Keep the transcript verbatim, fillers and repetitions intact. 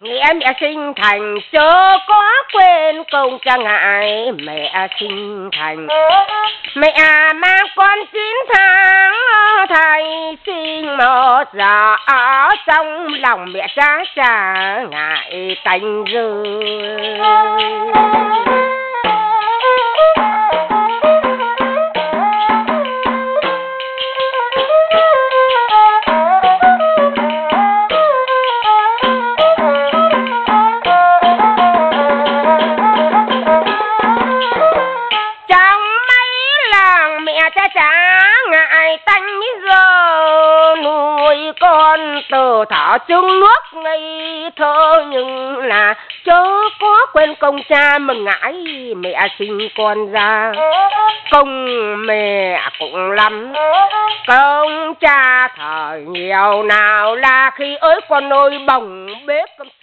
Nghe mẹ sinh thành chớ có quên công cha ngại mẹ sinh thành. Mẹ mang con chín tháng thầy sinh một giờ ở trong lòng mẹ cha cha ngại tanh rơi. Từ thảo trứng nước ngây thơ nhưng là chớ có quên công cha mà ngãi mẹ sinh con ra. Công mẹ cũng lắm, công cha thời nhiều nào là khi ơi con ơi bồng bếp